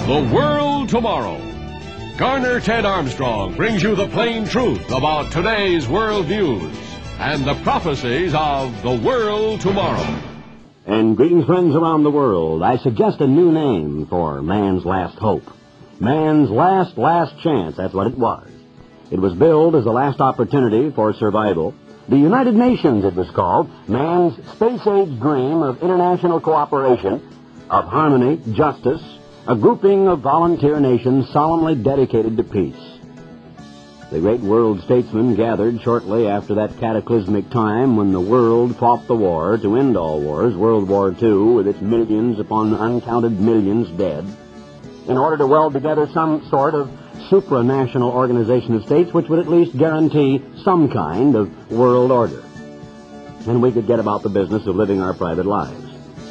The World Tomorrow. Garner Ted Armstrong brings you the plain truth about today's world news and the prophecies of the world tomorrow. And greetings, friends around the world. I suggest a new name for man's last hope. Man's last chance, that's what it was. It was billed as the last opportunity for survival. The United Nations, it was called, man's space-age dream of international cooperation, of harmony, justice, a grouping of volunteer nations solemnly dedicated to peace. The great world statesmen gathered shortly after that cataclysmic time when the world fought the war to end all wars, World War II, with its millions upon uncounted millions dead, in order to weld together some sort of supranational organization of states which would at least guarantee some kind of world order. And we could get about the business of living our private lives.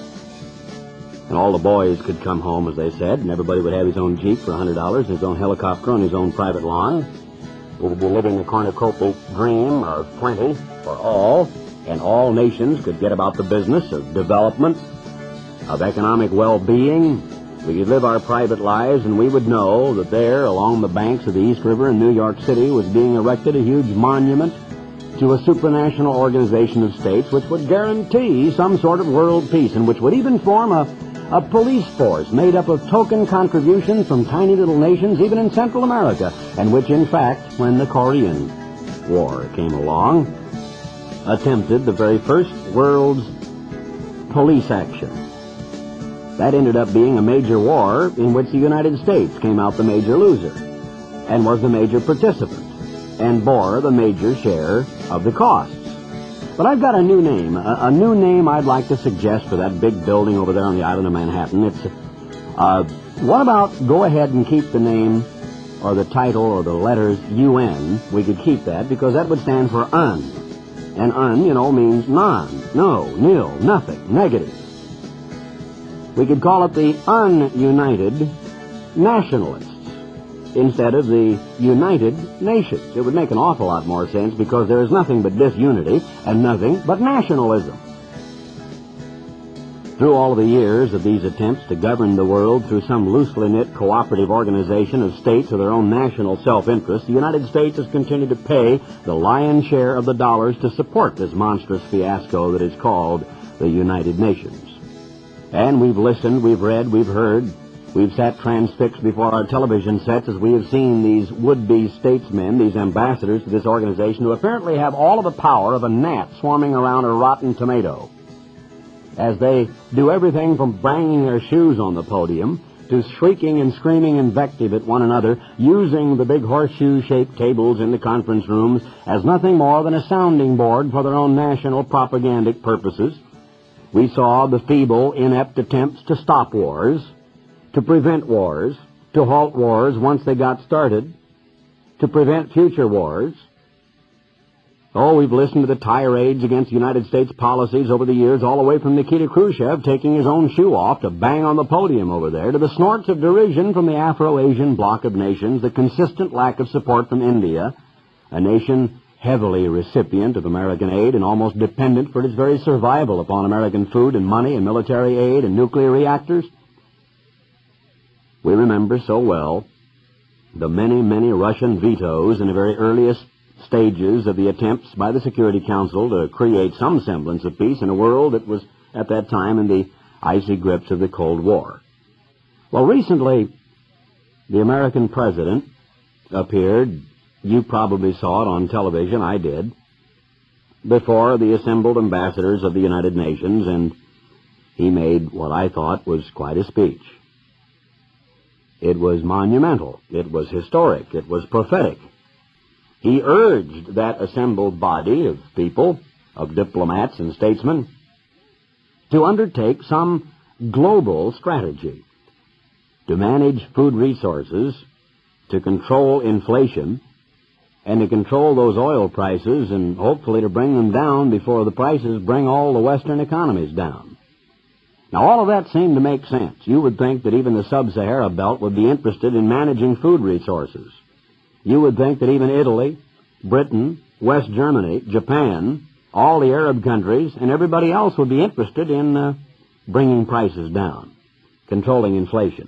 And all the boys could come home, as they said, and everybody would have his own Jeep for $100, his own helicopter on his own private lawn. We would be living the cornucopic dream of plenty for all, and all nations could get about the business of development, of economic well-being. We could live our private lives, and we would know that there, along the banks of the East River in New York City, was being erected a huge monument to a supranational organization of states which would guarantee some sort of world peace, and which would even form a police force made up of token contributions from tiny little nations, even in Central America, and which, in fact, when the Korean War came along, attempted the very first world's police action. That ended up being a major war in which the United States came out the major loser and was the major participant and bore the major share of the costs. But I've got a new name I'd like to suggest for that big building over there on the island of Manhattan. It's, what about go ahead and keep the name or the title or the letters UN? We could keep that because that would stand for UN. And UN, means none, no, nil, nothing, negative. We could call it the Ununited Nationalists instead of the United Nations. It would make an awful lot more sense because there is nothing but disunity and nothing but nationalism. Through all of the years of these attempts to govern the world through some loosely knit cooperative organization of states with their own national self-interest, the United States has continued to pay the lion's share of the dollars to support this monstrous fiasco that is called the United Nations. And we've listened, we've read, we've heard, we've sat transfixed before our television sets as we have seen these would-be statesmen, these ambassadors to this organization, who apparently have all of the power of a gnat swarming around a rotten tomato, as they do everything from banging their shoes on the podium to shrieking and screaming invective at one another, using the big horseshoe-shaped tables in the conference rooms as nothing more than a sounding board for their own national propagandic purposes. We saw the feeble, inept attempts to stop wars, to prevent wars, to halt wars once they got started, to prevent future wars. Oh, we've listened to the tirades against United States policies over the years, all the way from Nikita Khrushchev taking his own shoe off to bang on the podium over there, to the snorts of derision from the Afro-Asian bloc of nations, the consistent lack of support from India, a nation heavily recipient of American aid and almost dependent for its very survival upon American food and money and military aid and nuclear reactors. We remember so well the many, many Russian vetoes in the very earliest stages of the attempts by the Security Council to create some semblance of peace in a world that was at that time in the icy grips of the Cold War. Well, recently, the American president appeared, you probably saw it on television, I did, before the assembled ambassadors of the United Nations, and he made what I thought was quite a speech. It was monumental, it was historic, it was prophetic. He urged that assembled body of people, of diplomats and statesmen, to undertake some global strategy to manage food resources, to control inflation, and to control those oil prices and hopefully to bring them down before the prices bring all the Western economies down. Now, all of that seemed to make sense. You would think that even the Sub-Sahara belt would be interested in managing food resources. You would think that even Italy, Britain, West Germany, Japan, all the Arab countries, and everybody else would be interested in bringing prices down, controlling inflation.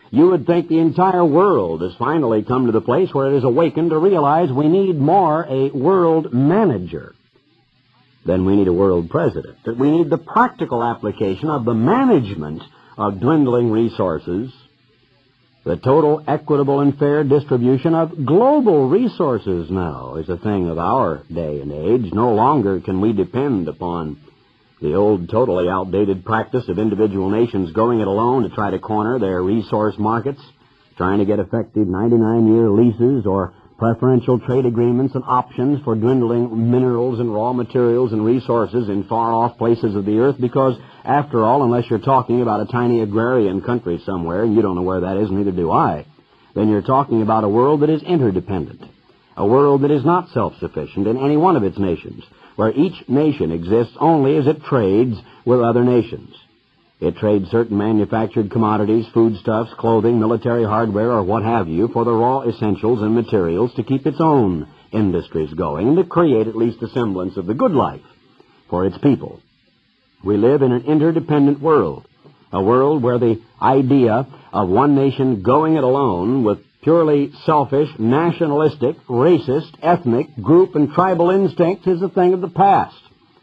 you would think the entire world has finally come to the place where it is awakened to realize we need more a world manager than we need a world president, that we need the practical application of the management of dwindling resources, the total equitable and fair distribution of global resources now is a thing of our day and age. No longer can we depend upon the old, totally outdated practice of individual nations going it alone to try to corner their resource markets, trying to get effective 99-year leases or preferential trade agreements and options for dwindling minerals and raw materials and resources in far-off places of the earth, because, after all, unless you're talking about a tiny agrarian country somewhere, and you don't know where that is, neither do I, then you're talking about a world that is interdependent, a world that is not self-sufficient in any one of its nations, where each nation exists only as it trades with other nations. It trades certain manufactured commodities, foodstuffs, clothing, military hardware, or what have you, for the raw essentials and materials to keep its own industries going, to create at least a semblance of the good life for its people. We live in an interdependent world, a world where the idea of one nation going it alone with purely selfish, nationalistic, racist, ethnic, group, and tribal instincts is a thing of the past.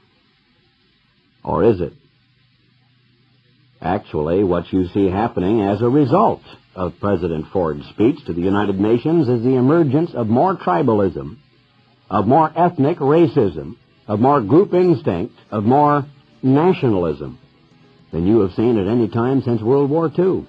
Or is it? Actually, what you see happening as a result of President Ford's speech to the United Nations is the emergence of more tribalism, of more ethnic racism, of more group instinct, of more nationalism than you have seen at any time since World War II.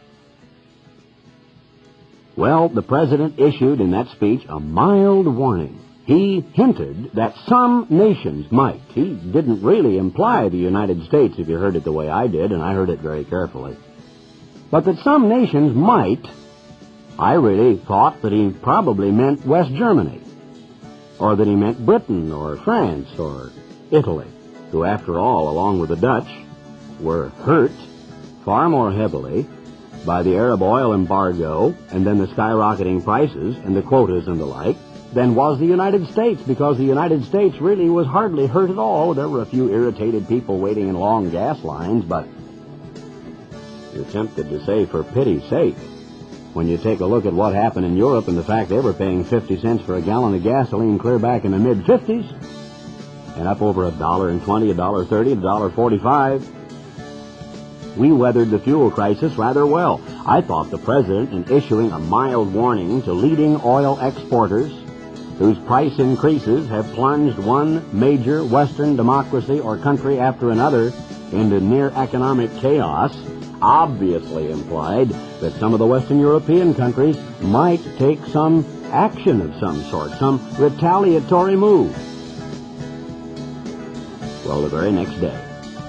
Well, the President issued in that speech a mild warning. He hinted that some nations might. He didn't really imply the United States, if you heard it the way I did, and I heard it very carefully. But that some nations might, I really thought that he probably meant West Germany, or that he meant Britain, or France, or Italy, who, after all, along with the Dutch, were hurt far more heavily by the Arab oil embargo and then the skyrocketing prices and the quotas and the like, than was the United States, because the United States really was hardly hurt at all. There were a few irritated people waiting in long gas lines, but you're tempted to say, for pity's sake, when you take a look at what happened in Europe and the fact they were paying 50 cents for a gallon of gasoline clear back in the mid-50s, and up over $1.20, $1.30, $1.45, we weathered the fuel crisis rather well. I thought the President, in issuing a mild warning to leading oil exporters, whose price increases have plunged one major Western democracy or country after another into near economic chaos, obviously implied that some of the Western European countries might take some action of some sort, some retaliatory move. Well, the very next day,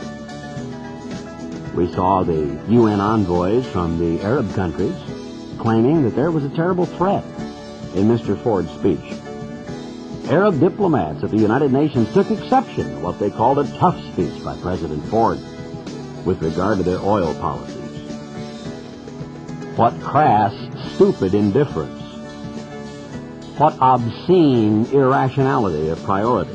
we saw the UN envoys from the Arab countries claiming that there was a terrible threat in Mr. Ford's speech. Arab diplomats at the United Nations took exception to what they called a tough speech by President Ford with regard to their oil policies. What crass, stupid indifference. What obscene irrationality of priorities.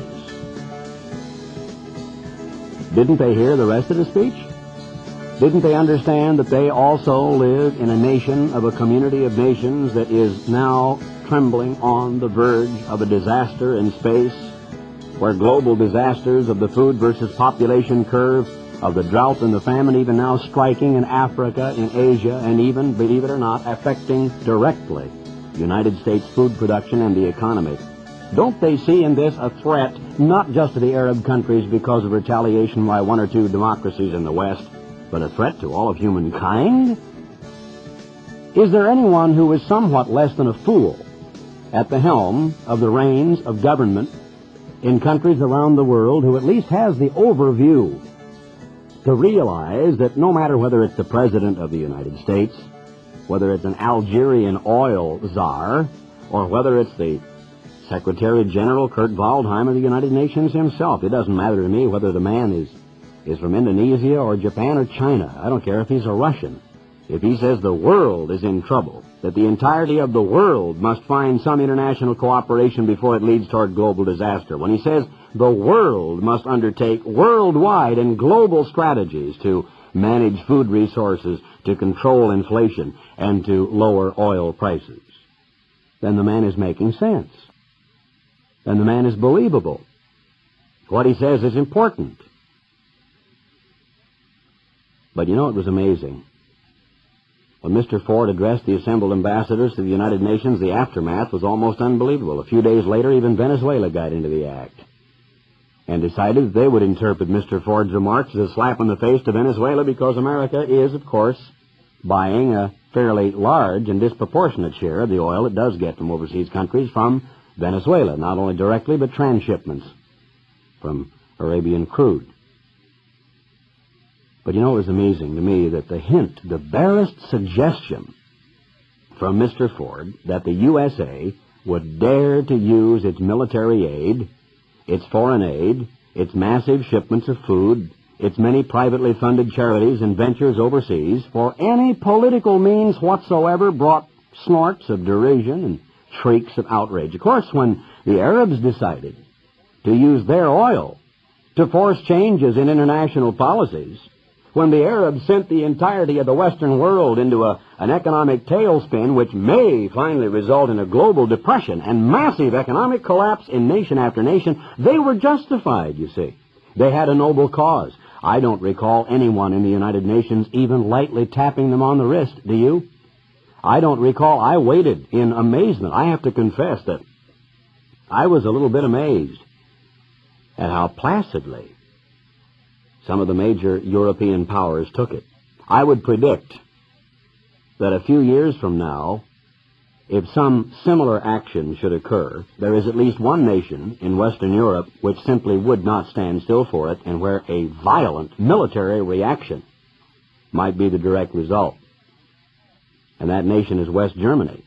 Didn't they hear the rest of the speech? Didn't they understand that they also live in a nation of a community of nations that is now trembling on the verge of a disaster in space, where global disasters of the food versus population curve, of the drought and the famine even now striking in Africa, in Asia, and even, believe it or not, affecting directly United States food production and the economy? Don't they see in this a threat not just to the Arab countries because of retaliation by one or two democracies in the West, but a threat to all of humankind? Is there anyone who is somewhat less than a fool at the helm of the reins of government in countries around the world who at least has the overview to realize that no matter whether it's the President of the United States, whether it's an Algerian oil czar, or whether it's the Secretary General Kurt Waldheim of the United Nations himself, it doesn't matter to me whether the man is from Indonesia or Japan or China. I don't care if he's a Russian. If he says the world is in trouble, that the entirety of the world must find some international cooperation before it leads toward global disaster, when he says the world must undertake worldwide and global strategies to manage food resources, to control inflation and to lower oil prices, then the man is making sense. Then the man is believable. What he says is important. But you know, it was amazing. When Mr. Ford addressed the assembled ambassadors to the United Nations, the aftermath was almost unbelievable. A few days later, even Venezuela got into the act and decided that they would interpret Mr. Ford's remarks as a slap in the face to Venezuela because America is, of course, buying a fairly large and disproportionate share of the oil it does get from overseas countries from Venezuela, not only directly but transshipments from Arabian crude. But you know, it was amazing to me that the hint, the barest suggestion from Mr. Ford that the USA would dare to use its military aid, its foreign aid, its massive shipments of food, its many privately funded charities and ventures overseas for any political means whatsoever brought snorts of derision and shrieks of outrage. Of course, when the Arabs decided to use their oil to force changes in international policies, when the Arabs sent the entirety of the Western world into an economic tailspin which may finally result in a global depression and massive economic collapse in nation after nation, they were justified, you see. They had a noble cause. I don't recall anyone in the United Nations even lightly tapping them on the wrist, do you? I don't recall. I waited in amazement. I have to confess that I was a little bit amazed at how placidly some of the major European powers took it. I would predict that a few years from now, if some similar action should occur, there is at least one nation in Western Europe which simply would not stand still for it and where a violent military reaction might be the direct result. And that nation is West Germany.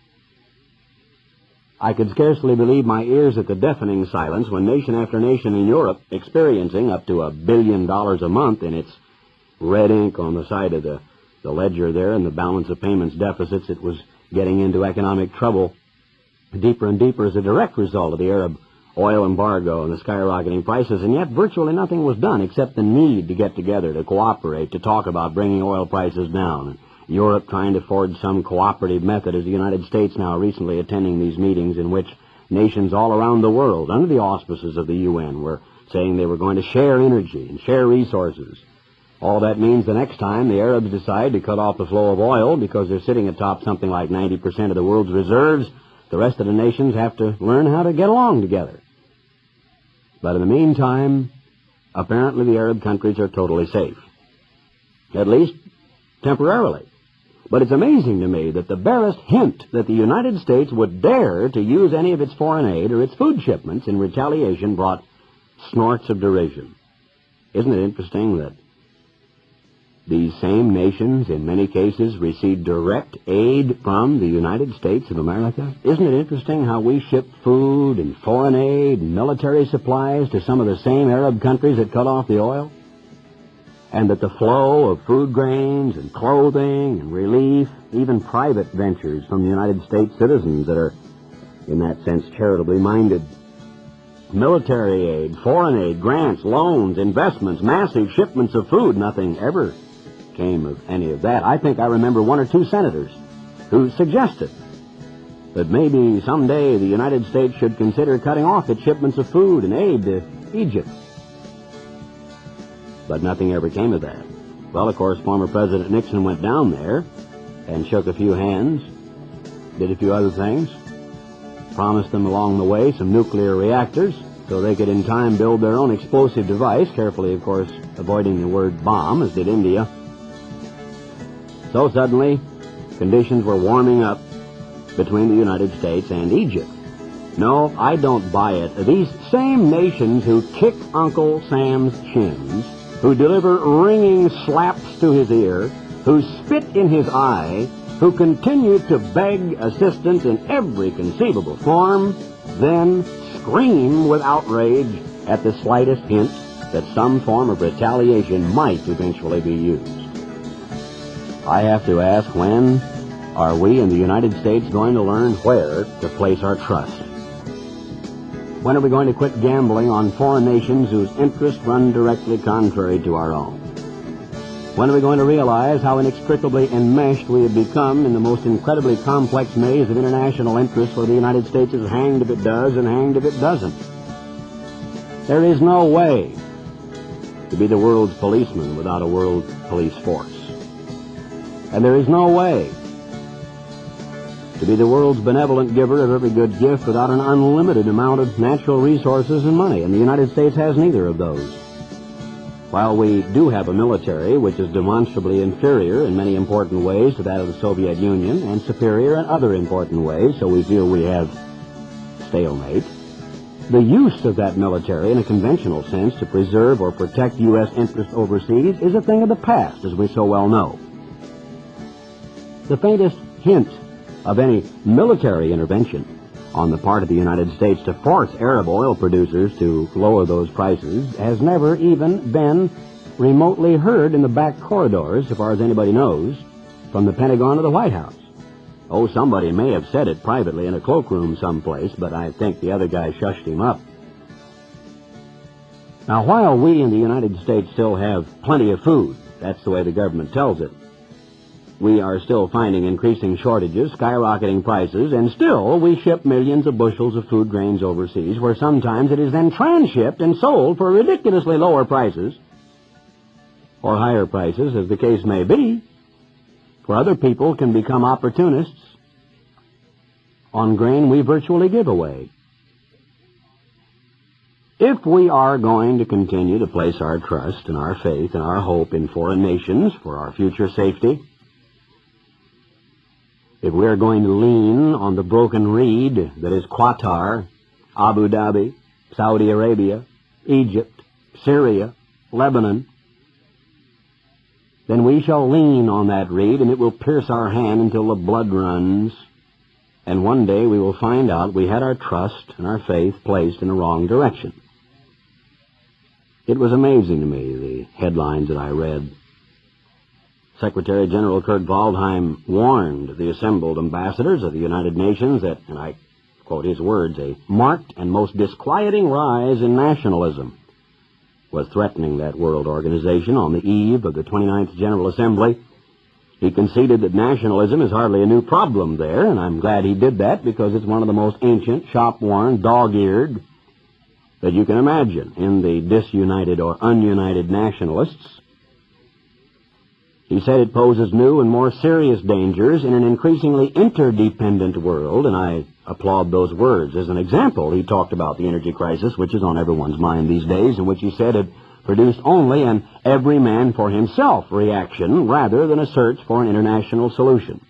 I could scarcely believe my ears at the deafening silence when nation after nation in Europe, experiencing up to $1 billion a month in its red ink on the side of the ledger there and the balance of payments deficits, it was getting into economic trouble deeper and deeper as a direct result of the Arab oil embargo and the skyrocketing prices, and yet virtually nothing was done except the need to get together, to cooperate, to talk about bringing oil prices down. Europe trying to forge some cooperative method, as the United States now recently attending these meetings in which nations all around the world, under the auspices of the UN, were saying they were going to share energy and share resources. All that means the next time the Arabs decide to cut off the flow of oil because they're sitting atop something like 90% of the world's reserves, the rest of the nations have to learn how to get along together. But in the meantime, apparently the Arab countries are totally safe, at least temporarily. But it's amazing to me that the barest hint that the United States would dare to use any of its foreign aid or its food shipments in retaliation brought snorts of derision. Isn't it interesting that these same nations, in many cases, receive direct aid from the United States of America? Isn't it interesting how we ship food and foreign aid and military supplies to some of the same Arab countries that cut off the oil? And that the flow of food grains and clothing and relief, even private ventures from the United States citizens that are, in that sense, charitably minded, military aid, foreign aid, grants, loans, investments, massive shipments of food, nothing ever came of any of that. I think I remember one or two senators who suggested that maybe someday the United States should consider cutting off its shipments of food and aid to Egypt. But nothing ever came of that. Well, of course, former President Nixon went down there and shook a few hands, did a few other things, promised them along the way some nuclear reactors so they could in time build their own explosive device, carefully, of course, avoiding the word bomb, as did India. So suddenly, conditions were warming up between the United States and Egypt. No, I don't buy it. These same nations who kick Uncle Sam's shins, who deliver ringing slaps to his ear, who spit in his eye, who continue to beg assistance in every conceivable form, then scream with outrage at the slightest hint that some form of retaliation might eventually be used. I have to ask, when are we in the United States going to learn where to place our trust? When are we going to quit gambling on foreign nations whose interests run directly contrary to our own? When are we going to realize how inextricably enmeshed we have become in the most incredibly complex maze of international interests where the United States is hanged if it does and hanged if it doesn't? There is no way to be the world's policeman without a world police force. And there is no way to be the world's benevolent giver of every good gift without an unlimited amount of natural resources and money. And the United States has neither of those. While we do have a military which is demonstrably inferior in many important ways to that of the Soviet Union and superior in other important ways, so we feel we have stalemate, the use of that military in a conventional sense to preserve or protect U.S. interests overseas is a thing of the past, as we so well know. The faintest hint of any military intervention on the part of the United States to force Arab oil producers to lower those prices has never even been remotely heard in the back corridors, as far as anybody knows, from the Pentagon to the White House. Oh, somebody may have said it privately in a cloakroom someplace, but I think the other guy shushed him up. Now, while we in the United States still have plenty of food, that's the way the government tells it, we are still finding increasing shortages, skyrocketing prices, and still we ship millions of bushels of food grains overseas, where sometimes it is then transshipped and sold for ridiculously lower prices, or higher prices, as the case may be, where other people can become opportunists on grain we virtually give away. If we are going to continue to place our trust and our faith and our hope in foreign nations for our future safety, if we are going to lean on the broken reed that is Qatar, Abu Dhabi, Saudi Arabia, Egypt, Syria, Lebanon, then we shall lean on that reed and it will pierce our hand until the blood runs. And one day we will find out we had our trust and our faith placed in the wrong direction. It was amazing to me, the headlines that I read. Secretary General Kurt Waldheim warned the assembled ambassadors of the United Nations that, and I quote his words, a marked and most disquieting rise in nationalism was threatening that world organization on the eve of the 29th General Assembly. He conceded that nationalism is hardly a new problem there, and I'm glad he did that because it's one of the most ancient, shop-worn, dog-eared that you can imagine in the disunited or ununited nationalists. He said it poses new and more serious dangers in an increasingly interdependent world, and I applaud those words. As an example, he talked about the energy crisis, which is on everyone's mind these days, and which he said had produced only an every man for himself reaction rather than a search for an international solution.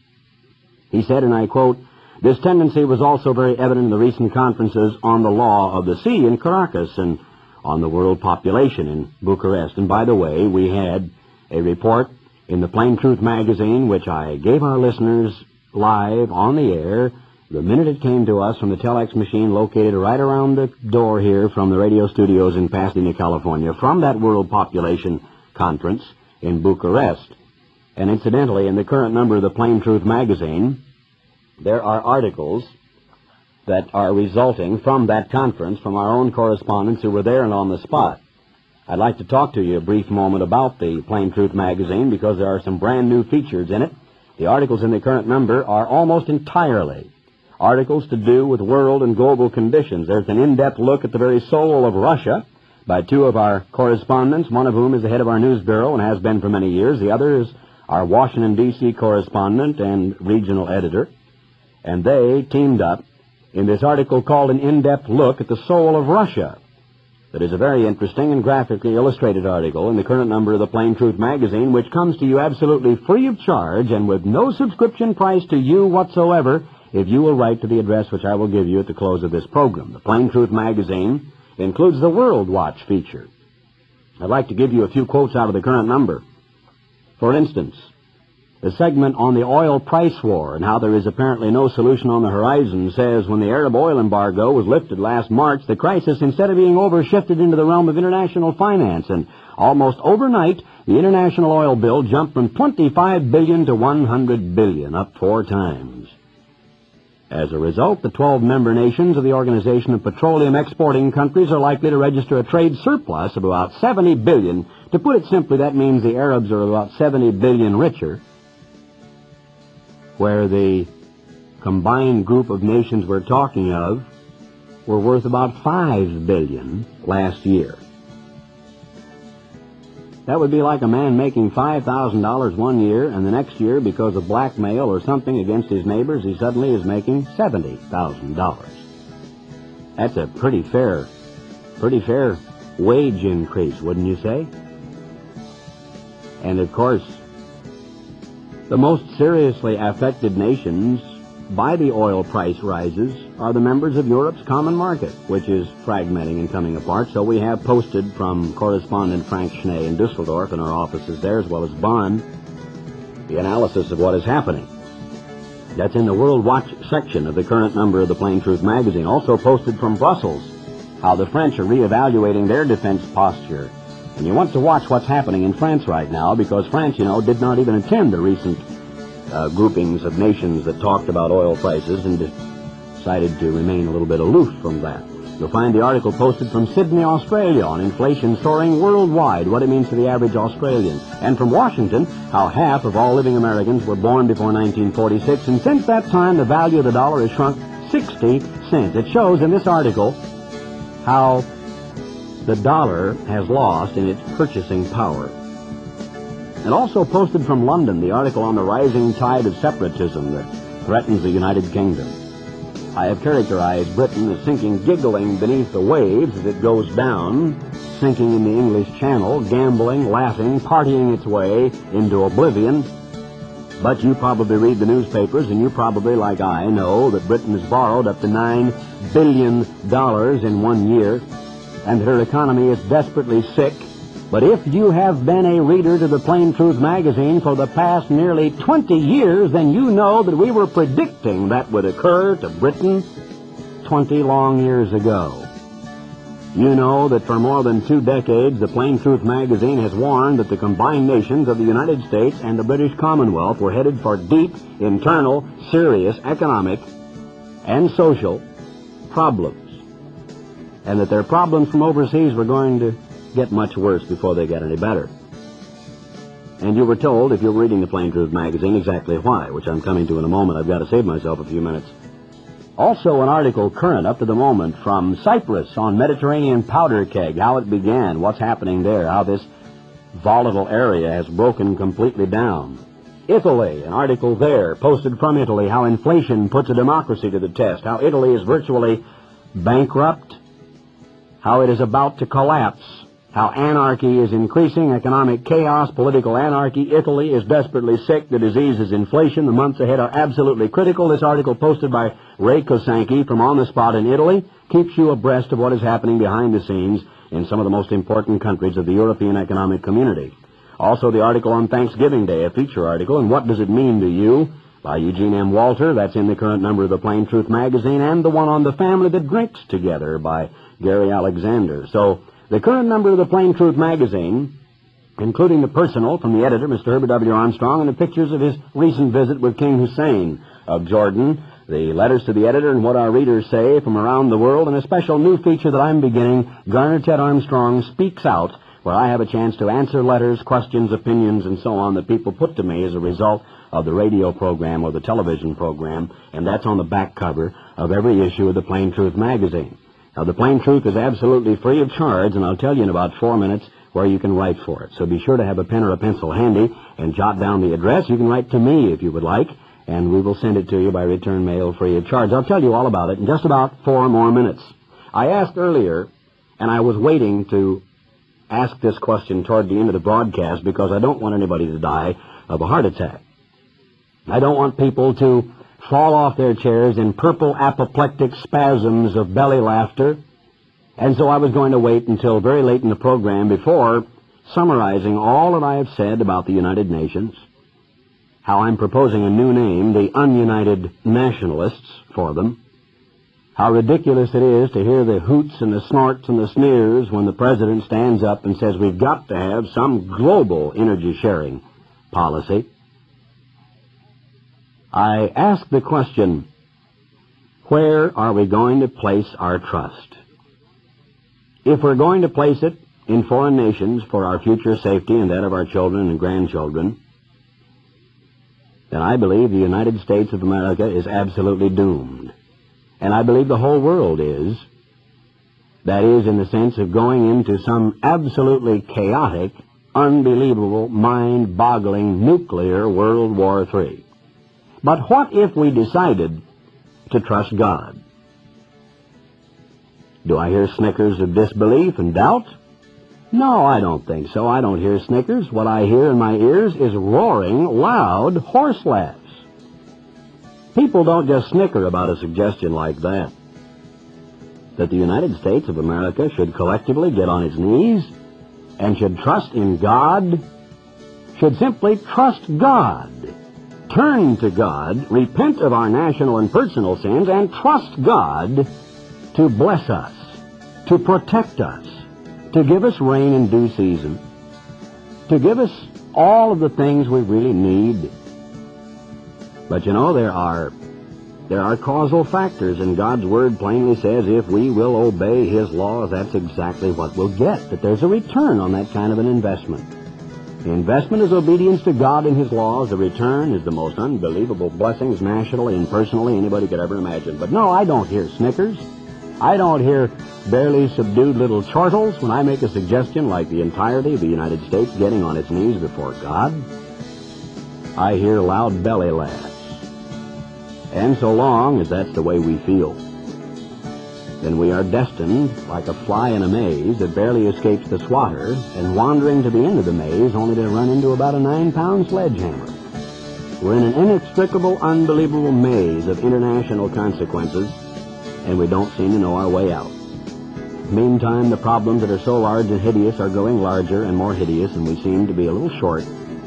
He said, and I quote, "This tendency was also very evident in the recent conferences on the law of the sea in Caracas and on the world population in Bucharest." And by the way, we had a report in the Plain Truth magazine, which I gave our listeners live on the air the minute it came to us from the telex machine located right around the door here from the radio studios in Pasadena, California, from that World Population Conference in Bucharest. And incidentally, in the current number of the Plain Truth magazine, there are articles that are resulting from that conference from our own correspondents who were there and on the spot. I'd like to talk to you a brief moment about the Plain Truth magazine because there are some brand new features in it. The articles in the current number are almost entirely articles to do with world and global conditions. There's an in-depth look at the very soul of Russia by two of our correspondents, one of whom is the head of our news bureau and has been for many years. The other is our Washington, D.C. correspondent and regional editor. And they teamed up in this article called An In-Depth Look at the Soul of Russia. That is a very interesting and graphically illustrated article in the current number of the Plain Truth magazine, which comes to you absolutely free of charge and with no subscription price to you whatsoever if you will write to the address which I will give you at the close of this program. The Plain Truth magazine includes the World Watch feature. I'd like to give you a few quotes out of the current number. For instance, the segment on the oil price war and how there is apparently no solution on the horizon says when the Arab oil embargo was lifted last March, the crisis, instead of being overshifted into the realm of international finance, and almost overnight, the international oil bill jumped from $25 billion to $100 billion, up 4 times. As a result, the 12 member nations of the Organization of Petroleum Exporting Countries are likely to register a trade surplus of about $70 billion. To put it simply, that means the Arabs are about $70 billion richer, where the combined group of nations we're talking of were worth about $5 billion last year. That would be like a man making $5,000 one year, and the next year, because of blackmail or something against his neighbors, he suddenly is making $70,000. That's a pretty fair wage increase, wouldn't you say? And of course, the most seriously affected nations by the oil price rises are the members of Europe's common market, which is fragmenting and coming apart. So we have posted from correspondent Frank Schnee in Dusseldorf in our offices there, as well as Bonn, the analysis of what is happening. That's in the World Watch section of the current number of the Plain Truth magazine. Also posted from Brussels, how the French are reevaluating their defense posture. And you want to watch what's happening in France right now, because France, did not even attend the recent groupings of nations that talked about oil prices and decided to remain a little bit aloof from that. You'll find the article posted from Sydney, Australia, on inflation soaring worldwide, what it means to the average Australian. And from Washington, how half of all living Americans were born before 1946, and since that time the value of the dollar has shrunk 60 cents. It shows in this article how the dollar has lost in its purchasing power. And also posted from London, the article on the rising tide of separatism that threatens the United Kingdom. I have characterized Britain as sinking giggling beneath the waves as it goes down, sinking in the English Channel, gambling, laughing, partying its way into oblivion. But you probably read the newspapers, and you probably, like I, know that Britain has borrowed up to $9 billion in 1 year, and that her economy is desperately sick. But if you have been a reader to the Plain Truth magazine for the past nearly 20 years, then you know that we were predicting that would occur to Britain 20 long years ago. You know that for more than 2 decades, the Plain Truth magazine has warned that the combined nations of the United States and the British Commonwealth were headed for deep, internal, serious economic and social problems, and that their problems from overseas were going to get much worse before they get any better. And you were told, if you're reading the Plain Truth magazine, exactly why, which I'm coming to in a moment. I've got to save myself a few minutes. Also an article current up to the moment from Cyprus on Mediterranean powder keg, how it began, what's happening there, how this volatile area has broken completely down. Italy, an article there posted from Italy, how inflation puts a democracy to the test, how Italy is virtually bankrupt, how it is about to collapse, how anarchy is increasing, economic chaos, political anarchy. Italy is desperately sick. The disease is inflation. The months ahead are absolutely critical. This article posted by Ray Kosanke from On the Spot in Italy keeps you abreast of what is happening behind the scenes in some of the most important countries of the European Economic Community. Also the article on Thanksgiving Day, a feature article, and What Does It Mean to You? By Eugene M. Walter. That's in the current number of the Plain Truth magazine, and the one on the family that drinks together by Gary Alexander. So the current number of the Plain Truth magazine, including the personal from the editor, Mr. Herbert W. Armstrong, and the pictures of his recent visit with King Hussein of Jordan, the letters to the editor and what our readers say from around the world, and a special new feature that I'm beginning, Garner Ted Armstrong Speaks Out, where I have a chance to answer letters, questions, opinions, and so on that people put to me as a result of the radio program or the television program, and that's on the back cover of every issue of the Plain Truth magazine. Now, the Plain Truth is absolutely free of charge, and I'll tell you in about 4 minutes where you can write for it. So be sure to have a pen or a pencil handy and jot down the address. You can write to me if you would like, and we will send it to you by return mail free of charge. I'll tell you all about it in just about 4 more minutes. I asked earlier, and I was waiting to ask this question toward the end of the broadcast because I don't want anybody to die of a heart attack. I don't want people to fall off their chairs in purple apoplectic spasms of belly laughter, and so I was going to wait until very late in the program before summarizing all that I have said about the United Nations, how I'm proposing a new name, the Ununited Nationalists, for them, how ridiculous it is to hear the hoots and the snorts and the sneers when the President stands up and says we've got to have some global energy sharing policy. I ask the question, Where are we going to place our trust? If we're going to place it in foreign nations for our future safety and that of our children and grandchildren, then I believe the United States of America is absolutely doomed. And I believe the whole world is. That is, in the sense of going into some absolutely chaotic, unbelievable, mind-boggling nuclear World War III. But what if we decided to trust God? Do I hear snickers of disbelief and doubt? No, I don't think so. I don't hear snickers. What I hear in my ears is roaring, loud horse laughs. People don't just snicker about a suggestion like that. That the United States of America should collectively get on its knees and should trust in God, should simply trust God, turn to God, repent of our national and personal sins, and trust God to bless us, to protect us, to give us rain in due season, to give us all of the things we really need. But you know, there are causal factors, and God's Word plainly says if we will obey His laws, that's exactly what we'll get, that there's a return on that kind of an investment. The investment is obedience to God and His laws. The return is the most unbelievable blessings, nationally and personally, anybody could ever imagine. But no, I don't hear snickers. I don't hear barely subdued little chortles when I make a suggestion like the entirety of the United States getting on its knees before God. I hear loud belly laughs. And so long as that's the way we feel, then we are destined, like a fly in a maze that barely escapes the swatter, and wandering to the end of the maze only to run into about a 9-pound sledgehammer. We're in an inextricable, unbelievable maze of international consequences, and we don't seem to know our way out. Meantime, the problems that are so large and hideous are growing larger and more hideous, and we seem to be a little short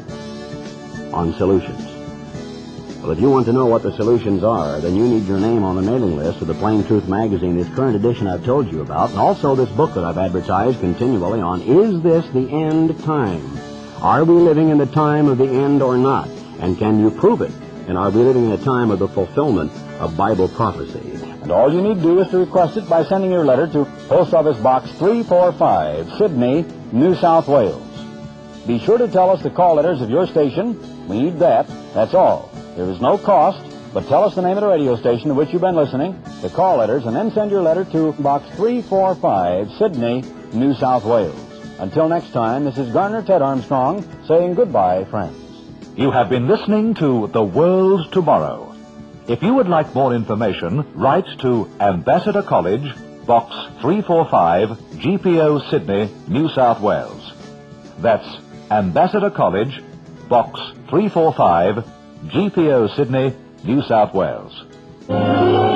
on solutions. Well, if you want to know what the solutions are, then you need your name on the mailing list of the Plain Truth magazine, this current edition I've told you about, and also this book that I've advertised continually on Is This the End Time? Are we living in the time of the end or not? And can you prove it? And are we living in a time of the fulfillment of Bible prophecy? And all you need to do is to request it by sending your letter to Post Office Box 345, Sydney, New South Wales. Be sure to tell us the call letters of your station. We need that. That's all. There is no cost, but tell us the name of the radio station to which you've been listening, the call letters, and then send your letter to Box 345, Sydney, New South Wales. Until next time, this is Garner Ted Armstrong saying goodbye, friends. You have been listening to The World Tomorrow. If you would like more information, write to Ambassador College, Box 345, GPO, Sydney, New South Wales. That's Ambassador College, Box 345, GPO, Sydney, New South Wales.